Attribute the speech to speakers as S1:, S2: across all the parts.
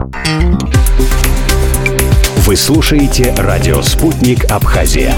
S1: Вы слушаете радио «Спутник Абхазия».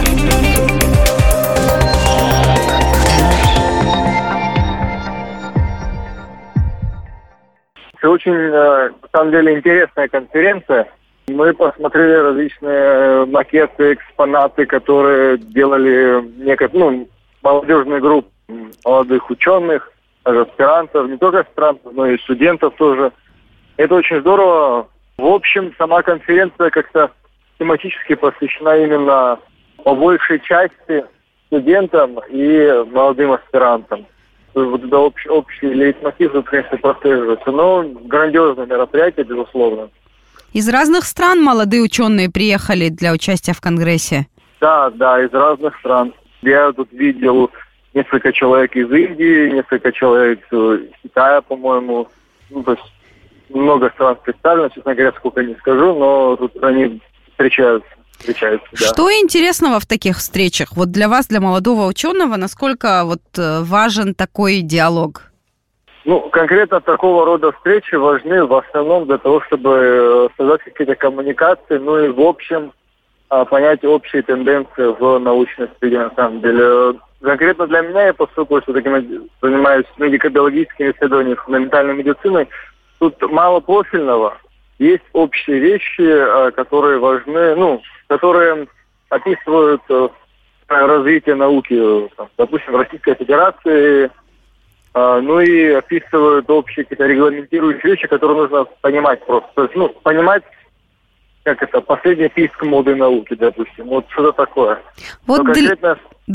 S2: Это очень, на самом деле, интересная конференция. Мы посмотрели различные макеты, экспонаты, которые делали молодежные группы молодых ученых, даже аспирантов, не только аспирантов, но и студентов тоже. Это очень здорово. В общем, сама конференция как-то тематически посвящена именно по большей части студентам и молодым аспирантам. Вот это общий лейтмотив, конечно, прослеживается. Но грандиозное мероприятие, безусловно.
S3: Из разных стран молодые ученые приехали для участия в Конгрессе?
S2: Да, из разных стран. Я тут видел несколько человек из Индии, несколько человек из Китая, по-моему. То есть много стран представлено, честно говоря, сколько не скажу, но тут они встречаются. Да.
S3: Что интересного в таких встречах? Вот для вас, для молодого ученого, насколько важен такой диалог?
S2: Конкретно такого рода встречи важны в основном для того, чтобы создать какие-то коммуникации, и в общем понять общие тенденции в научной среде, на самом деле. Конкретно для меня, я поскольку занимаюсь медико-биологическими исследованиями, фундаментальной медициной, тут мало профильного. Есть общие вещи, которые важны, которые описывают развитие науки, допустим, в Российской Федерации, и описывают общие какие-то регламентирующие вещи, которые нужно понимать просто. То есть, понимать, как это, последний писк моды науки, допустим. Вот что-то такое.
S3: Вот
S2: конкретно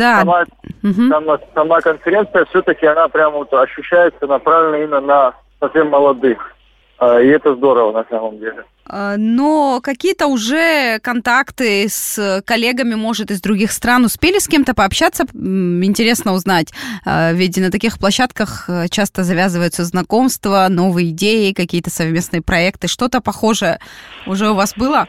S2: сама конференция, все-таки она прямо ощущается направлена именно на совсем молодых. И это здорово на самом деле.
S3: Но какие-то уже контакты с коллегами, может, из других стран успели с кем-то пообщаться? Интересно узнать. Ведь на таких площадках часто завязываются знакомства, новые идеи, какие-то совместные проекты. Что-то похожее уже у вас было?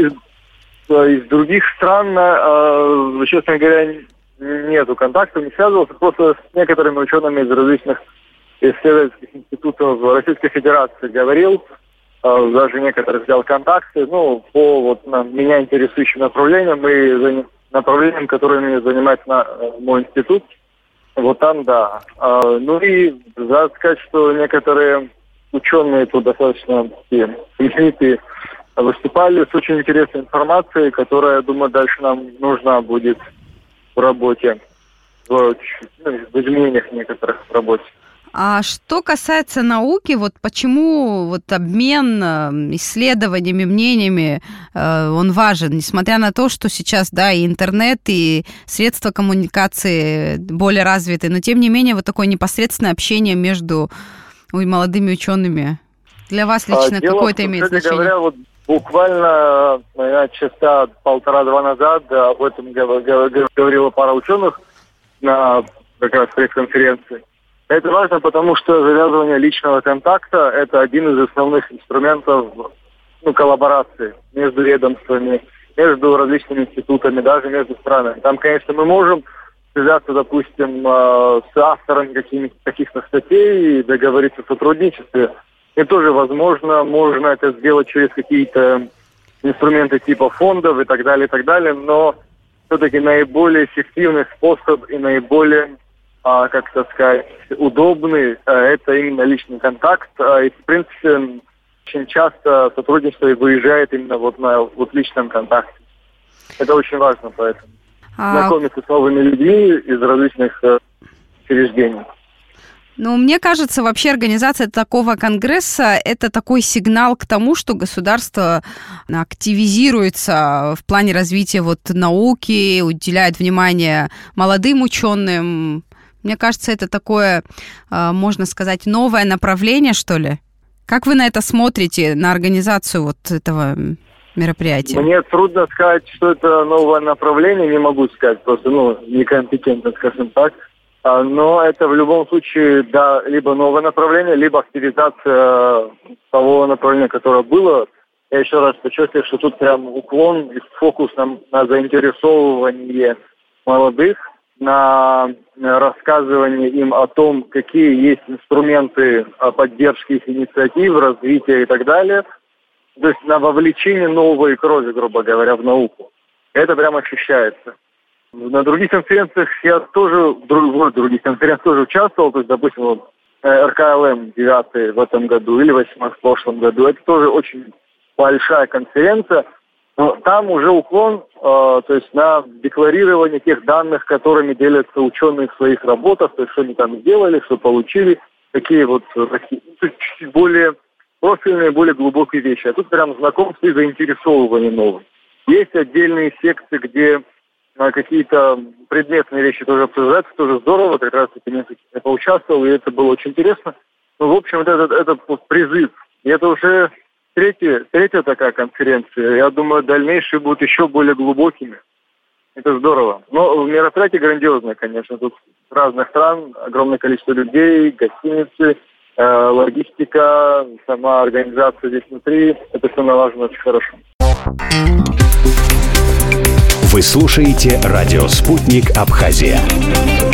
S2: Из других стран, честно говоря, нету контактов, не связывался. Просто с некоторыми учеными из различных исследовательских институтов Российской Федерации говорил, даже некоторых взял контакты, по меня интересующим направлениям и направлениям, которыми занимается мой институт. Вот там, да. И надо сказать, что некоторые ученые тут достаточно именитые выступали с очень интересной информацией, которая, я думаю, дальше нам нужна будет в работе, в изменениях некоторых в работе.
S3: А что касается науки, почему обмен исследованиями, мнениями, он важен, несмотря на то, что сейчас, и интернет, и средства коммуникации более развиты, но тем не менее такое непосредственное общение между молодыми учеными для вас лично какое-то имеет значение?
S2: Говоря, буквально часа 1,5-2 назад об этом говорила пара ученых на как раз пресс-конференции. Это важно, потому что завязывание личного контакта – это один из основных инструментов коллаборации между ведомствами, между различными институтами, даже между странами. Там, конечно, мы можем связаться, допустим, с авторами каких-то статей и договориться о сотрудничестве. И тоже, возможно, можно это сделать через какие-то инструменты типа фондов и так далее, но все-таки наиболее эффективный способ и наиболее удобный, это именно личный контакт. И, в принципе, очень часто сотрудничество выезжает именно на личном контакте. Это очень важно, поэтому. Знакомиться с новыми людьми из различных учреждений.
S3: Мне кажется, вообще организация такого конгресса – это такой сигнал к тому, что государство активизируется в плане развития науки, уделяет внимание молодым ученым. Мне кажется, это такое, можно сказать, новое направление, что ли? Как вы на это смотрите, на организацию этого мероприятия?
S2: Мне трудно сказать, что это новое направление, не могу сказать, просто некомпетентно, скажем так. Но это в любом случае, либо новое направление, либо активизация того направления, которое было. Я еще раз подчеркиваю, что тут прям уклон и фокус на заинтересовывание молодых, на рассказывание им о том, какие есть инструменты поддержки их инициатив, развития и так далее. то есть на вовлечение новой крови, грубо говоря, в науку. Это прям ощущается. На других конференциях я тоже, в других конференциях тоже участвовал, то есть, допустим, вот, РКЛМ 9 в этом году или 8 в прошлом году. Это тоже очень большая конференция, но там уже уклон, то есть на декларирование тех данных, которыми делятся ученые в своих работах, то есть что они там сделали, что получили, такие вот чуть более профильные, более глубокие вещи. А тут прям знакомство и заинтересовывание новым. Есть отдельные секции, где какие-то предметные вещи тоже обсуждаются, тоже здорово, как раз я поучаствовал, и это было очень интересно. Ну, в общем, это призыв. И это уже третья такая конференция. Я думаю, дальнейшие будут еще более глубокими. Это здорово. Но мероприятие грандиозное, конечно. Тут с разных стран, огромное количество людей, гостиницы, логистика, сама организация здесь внутри. Это все налажено очень хорошо.
S1: Вы слушаете радио «Спутник Абхазия».